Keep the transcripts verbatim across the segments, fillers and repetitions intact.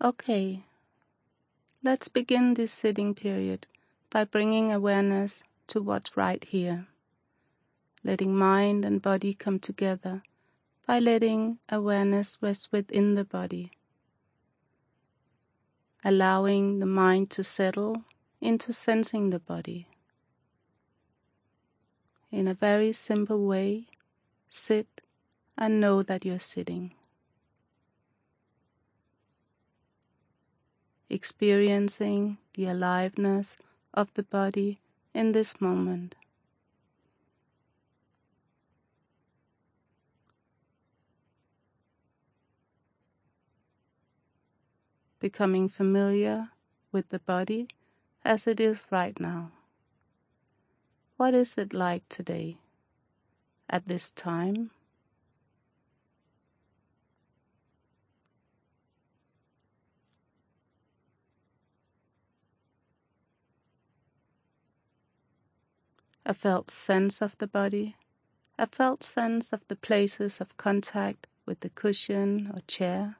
Okay, let's begin this sitting period by bringing awareness to what's right here, letting mind and body come together by letting awareness rest within the body, allowing the mind to settle into sensing the body. In a very simple way, sit and know that you're sitting. Experiencing the aliveness of the body in this moment. Becoming familiar with the body as it is right now. What is it like today, at this time? A felt sense of the body, a felt sense of the places of contact with the cushion or chair,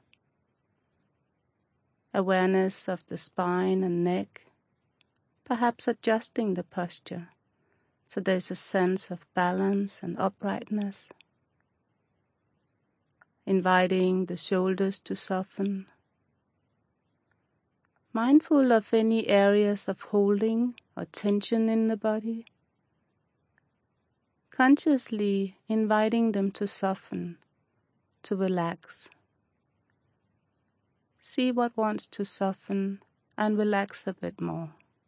awareness of the spine and neck, perhaps adjusting the posture so there's a sense of balance and uprightness, inviting the shoulders to soften, mindful of any areas of holding or tension in the body, consciously inviting them to soften, to relax. See what wants to soften and relax a bit more.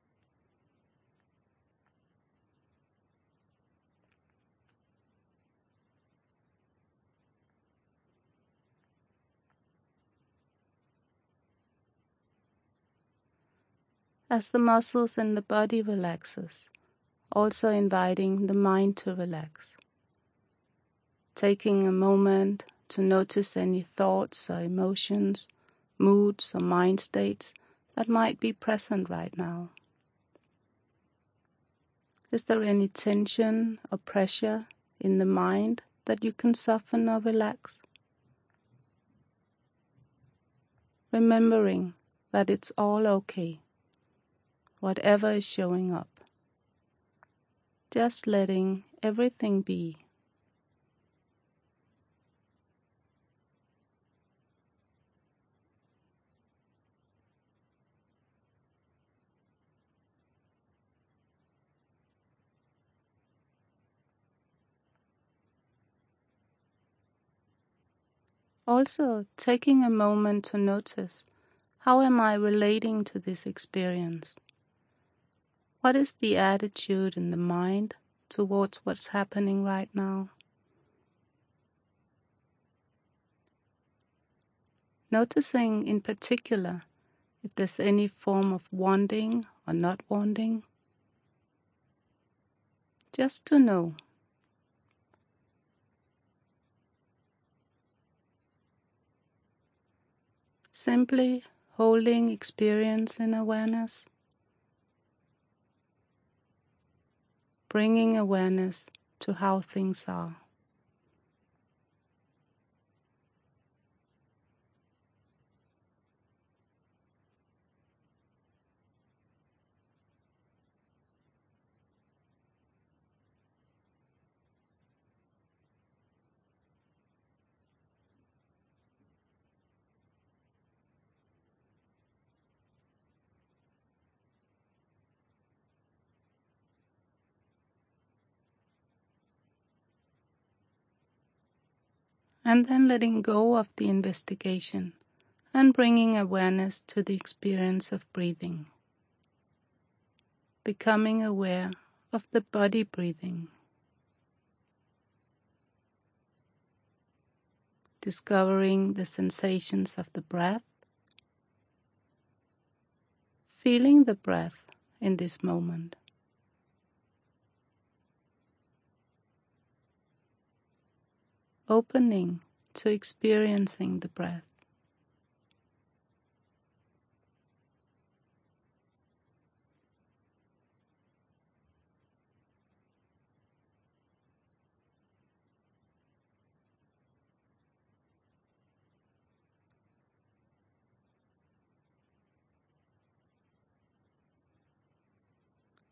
As the muscles in the body relaxes, also inviting the mind to relax. Taking a moment to notice any thoughts or emotions, moods or mind states that might be present right now. Is there any tension or pressure in the mind that you can soften or relax? Remembering that it's all okay, whatever is showing up. Just letting everything be. Also, taking a moment to notice, how am I relating to this experience? What is the attitude in the mind towards what's happening right now? Noticing in particular if there's any form of wanting or not wanting. Just to know. Simply holding experience in awareness. Bringing awareness to how things are. And then letting go of the investigation and bringing awareness to the experience of breathing. Becoming aware of the body breathing. Discovering the sensations of the breath. Feeling the breath in this moment. Opening to experiencing the breath.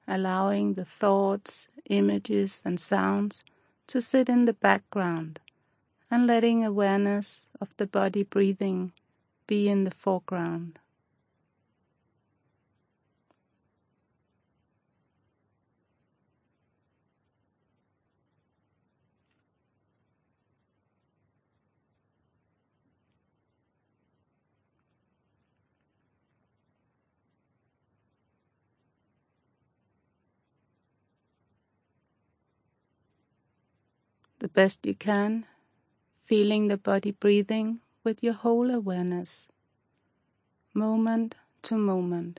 allowing the thoughts, images, and sounds to sit in the background, and letting awareness of the body breathing be in the foreground. The best you can, feeling the body breathing with your whole awareness, moment to moment.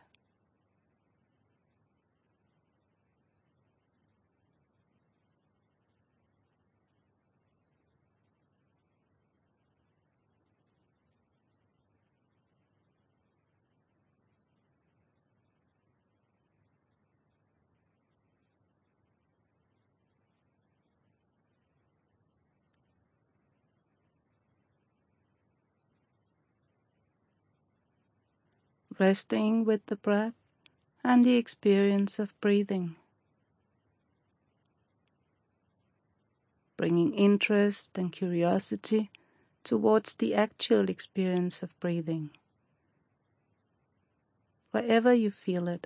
Resting with the breath and the experience of breathing, bringing interest and curiosity towards the actual experience of breathing, wherever you feel it.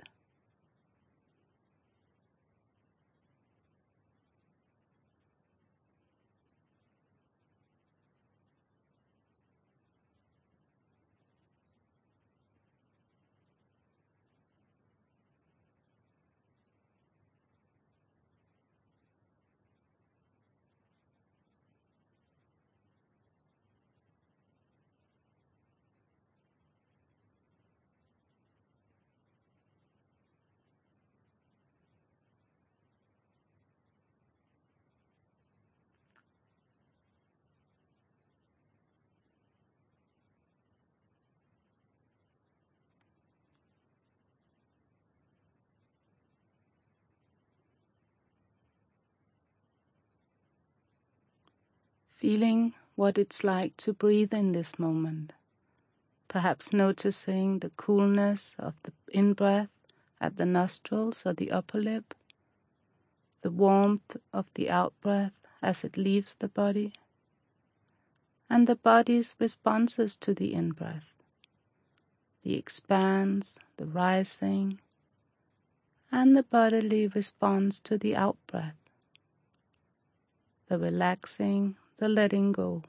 Feeling what it's like to breathe in this moment, perhaps noticing the coolness of the in-breath at the nostrils or the upper lip, the warmth of the out-breath as it leaves the body, and the body's responses to the in-breath, the expanse, the rising, and the bodily response to the out-breath, the relaxing, the letting go.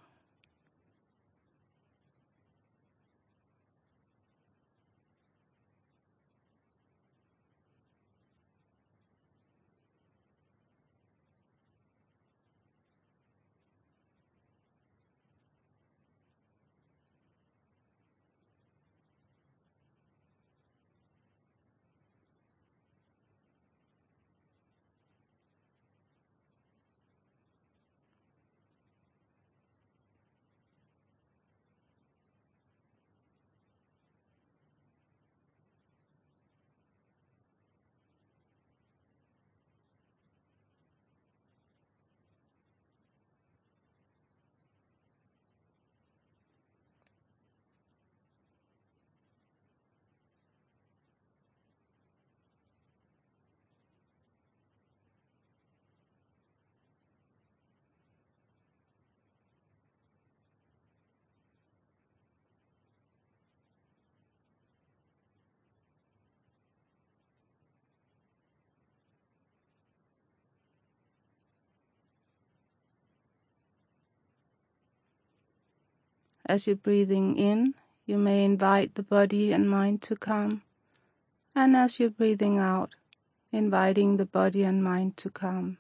As you're breathing in, you may invite the body and mind to calm, and as you're breathing out, inviting the body and mind to calm.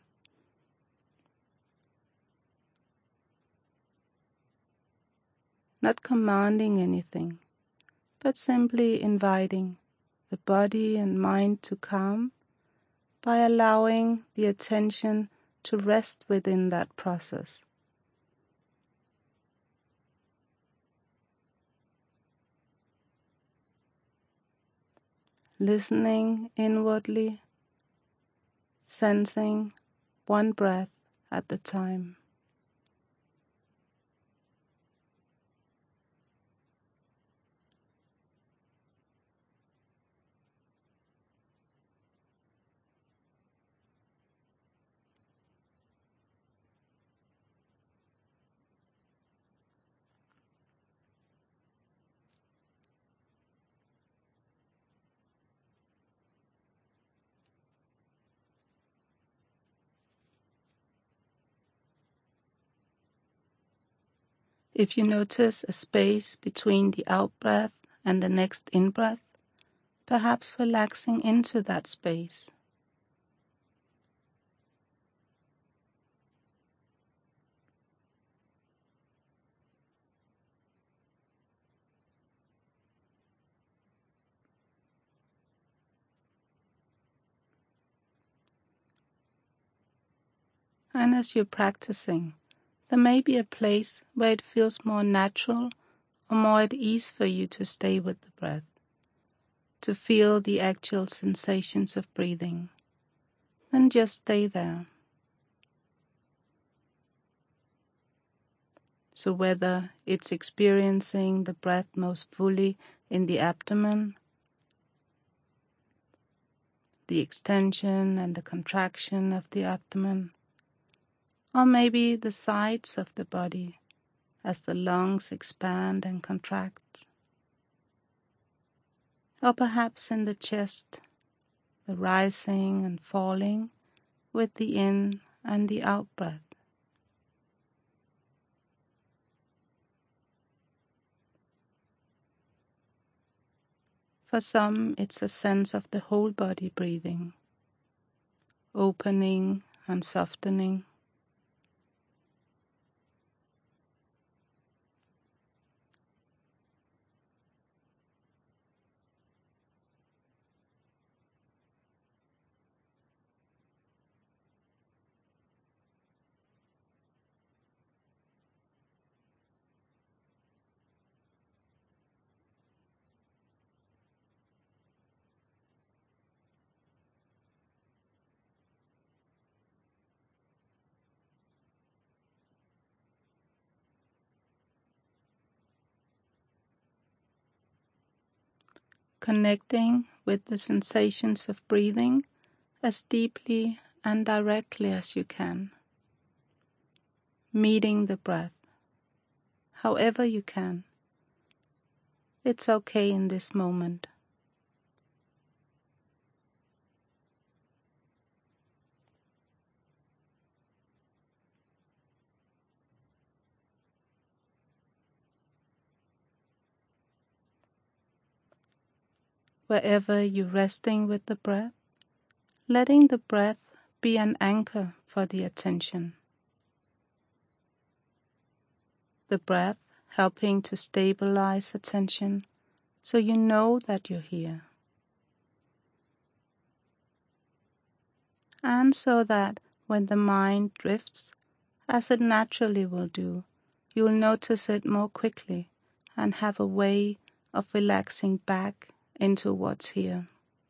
Not commanding anything, but simply inviting the body and mind to calm by allowing the attention to rest within that process. Listening inwardly, sensing one breath at a time. If you notice a space between the out-breath and the next in-breath, perhaps relaxing into that space. And as you're practicing, there may be a place where it feels more natural or more at ease for you to stay with the breath, to feel the actual sensations of breathing. Then just stay there. So whether it's experiencing the breath most fully in the abdomen, the extension and the contraction of the abdomen, or maybe the sides of the body as the lungs expand and contract, or perhaps in the chest, the rising and falling with the in and the out breath. For some, it's a sense of the whole body breathing, opening and softening. Connecting with the sensations of breathing as deeply and directly as you can. Meeting the breath, however you can. It's okay in this moment. Wherever you're resting with the breath, letting the breath be an anchor for the attention. The breath helping to stabilize attention so you know that you're here. And so that when the mind drifts, as it naturally will do, you'll notice it more quickly and have a way of relaxing back into what's here.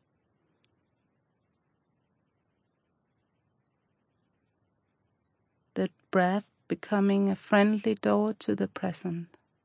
The breath becoming a friendly door to the present.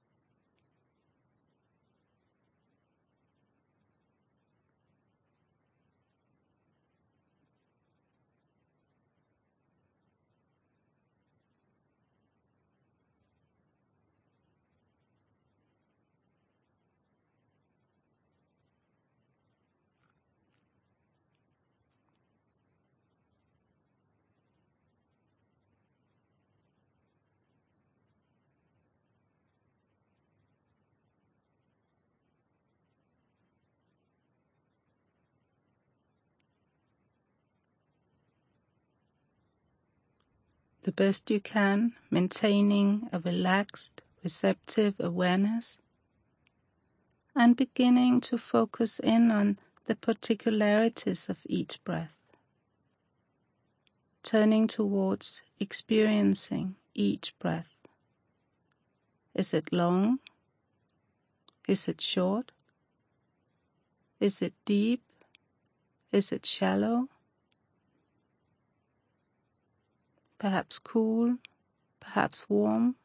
The best you can, maintaining a relaxed, receptive awareness and beginning to focus in on the particularities of each breath, turning towards experiencing each breath. Is it long? Is it short? Is it deep? Is it shallow? Perhaps cool, perhaps warm.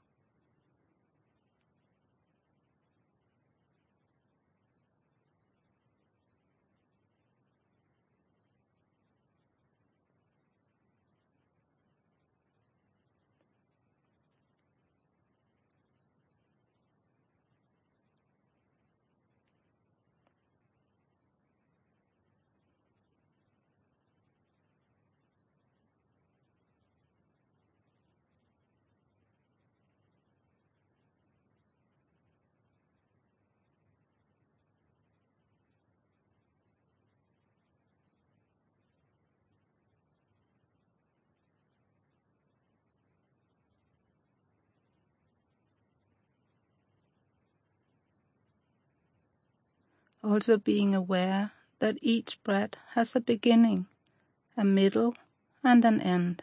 Also being aware that each breath has a beginning, a middle, and an end.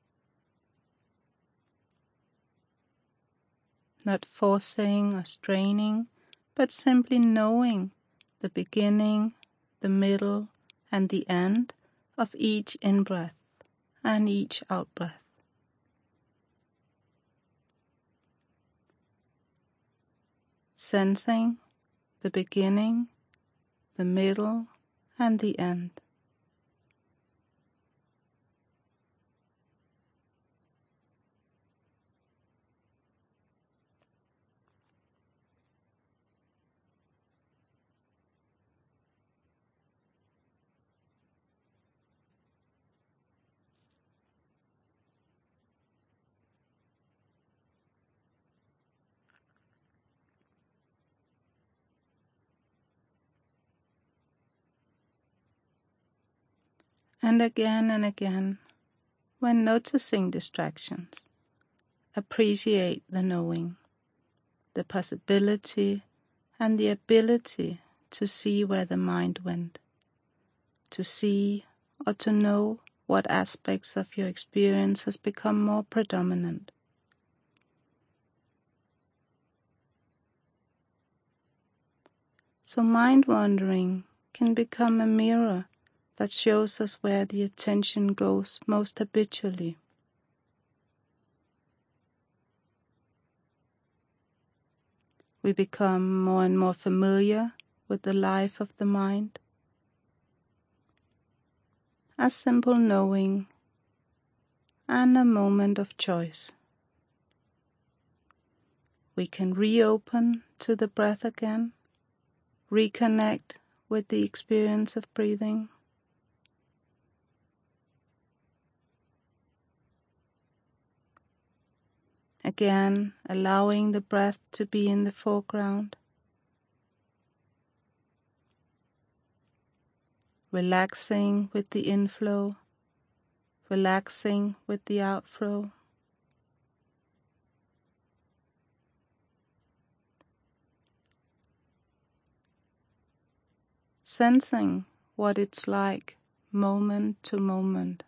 Not forcing or straining, but simply knowing the beginning, the middle, and the end of each in-breath and each out-breath. Sensing the beginning, the middle, and the end. And again and again, when noticing distractions, appreciate the knowing, the possibility and the ability to see where the mind went, to see or to know what aspects of your experience has become more predominant. So mind wandering can become a mirror that shows us where the attention goes most habitually. We become more and more familiar with the life of the mind. A simple knowing and a moment of choice. We can reopen to the breath again, reconnect with the experience of breathing. Again, allowing the breath to be in the foreground. Relaxing with the inflow, relaxing with the outflow. Sensing what it's like moment to moment.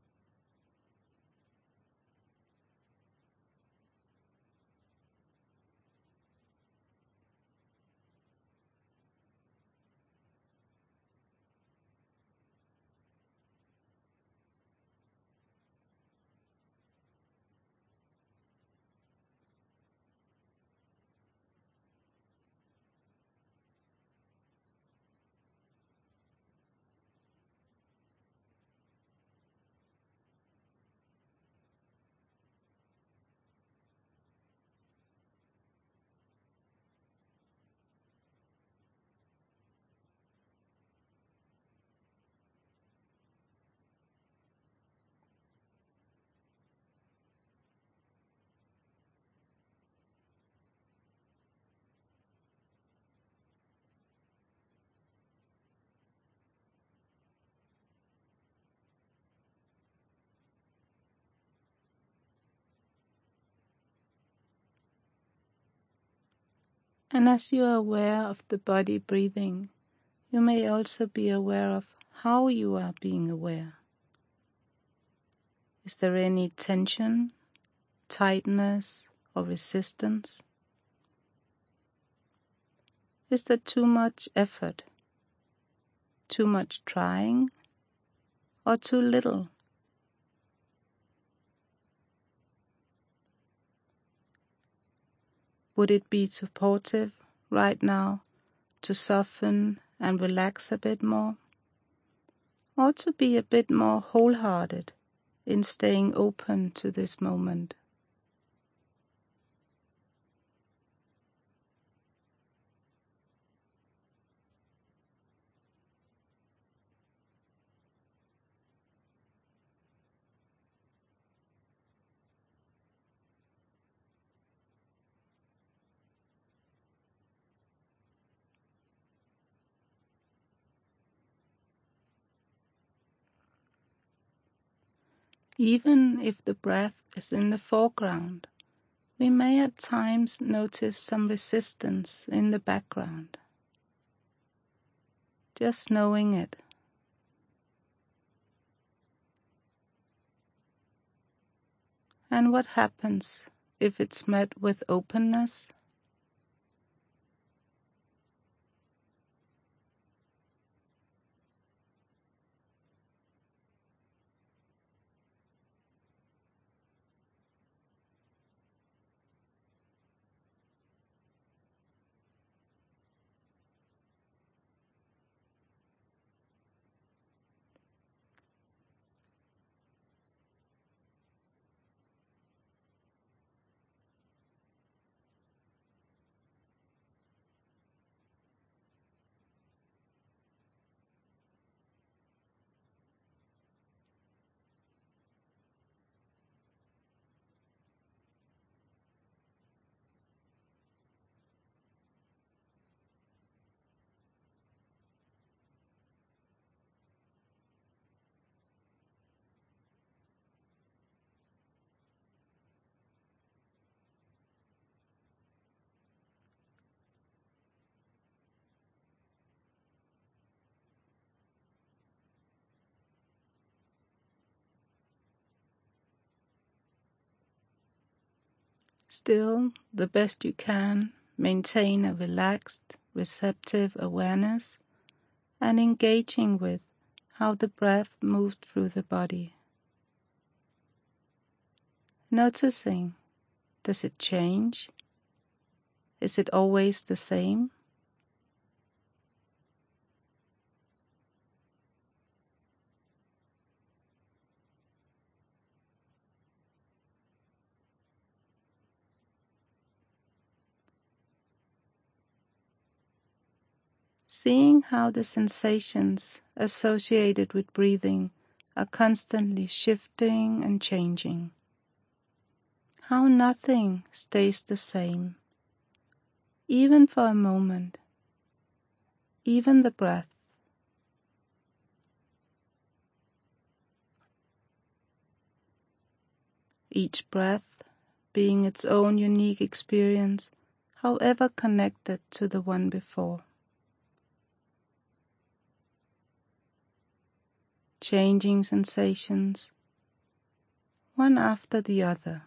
And as you are aware of the body breathing, you may also be aware of how you are being aware. Is there any tension, tightness, or resistance? Is there too much effort, too much trying, or too little? Would it be supportive right now to soften and relax a bit more? Or to be a bit more wholehearted in staying open to this moment? Even if the breath is in the foreground, we may at times notice some resistance in the background. just knowing it. And what happens if it's met with openness? Still, the best you can, maintain a relaxed, receptive awareness and engaging with how the breath moves through the body. Noticing, does it change? Is it always the same? Seeing how the sensations associated with breathing are constantly shifting and changing. How nothing stays the same, even for a moment, even the breath. Each breath being its own unique experience, however connected to the one before. Changing sensations, one after the other.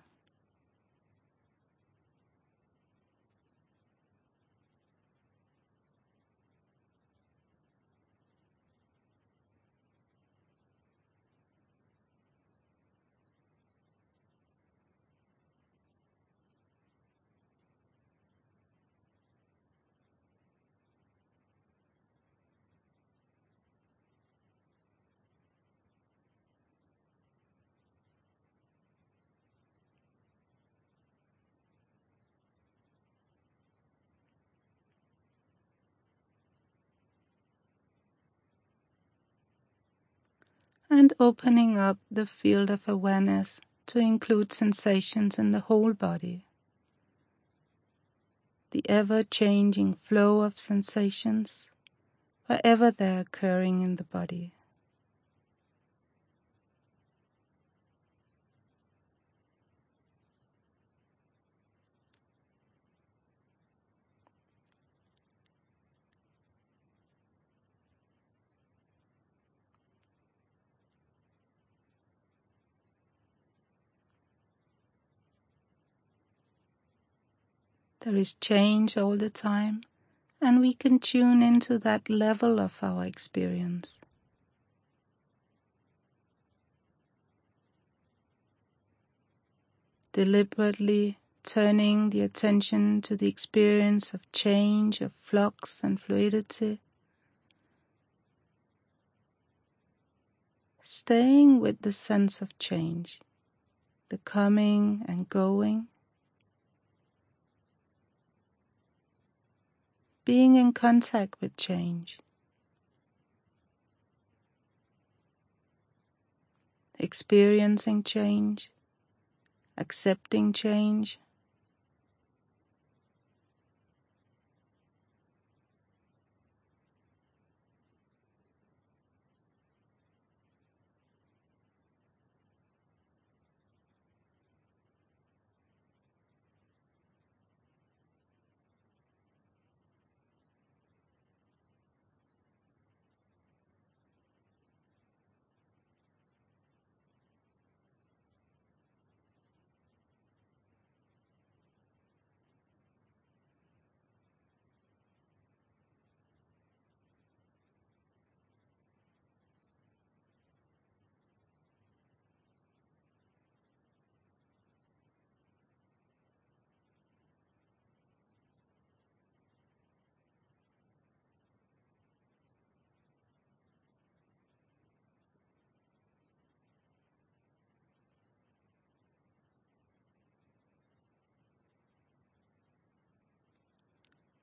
And opening up the field of awareness to include sensations in the whole body. The ever-changing flow of sensations, wherever they're occurring in the body. There is change all the time, and we can tune into that level of our experience. Deliberately turning the attention to the experience of change, of flux and fluidity. Staying with the sense of change, the coming and going. Being in contact with change. Experiencing change. Accepting change.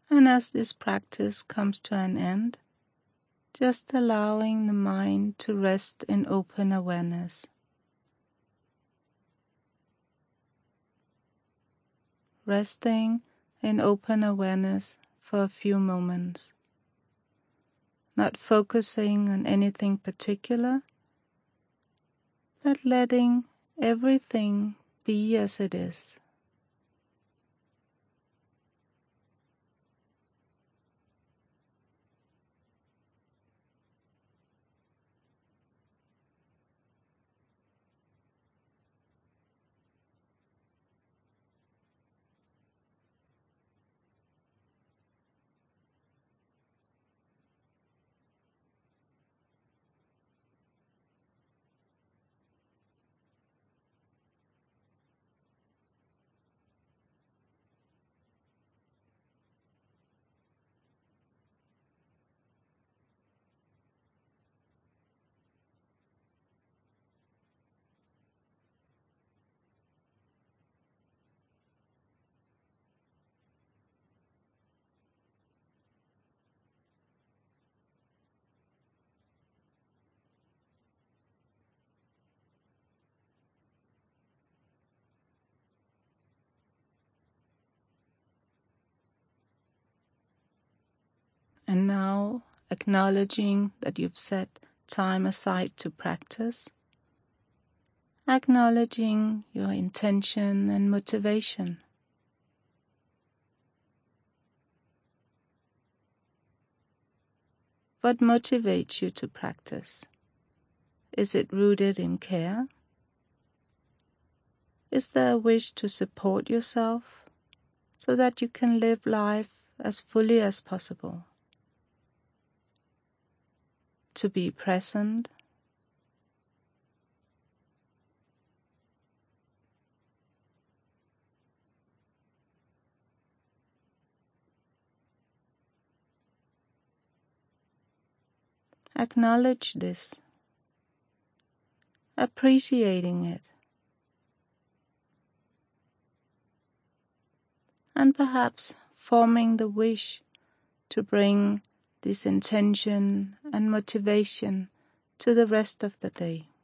And as this practice comes to an end, just allowing the mind to rest in open awareness. Resting in open awareness for a few moments. Not focusing on anything particular, but letting everything be as it is. And now, acknowledging that you've set time aside to practice, acknowledging your intention and motivation. What motivates you to practice? Is it rooted in care? Is there a wish to support yourself so that you can live life as fully as possible? To be present? Acknowledge this, appreciating it, and perhaps forming the wish to bring this intention and motivation to the rest of the day.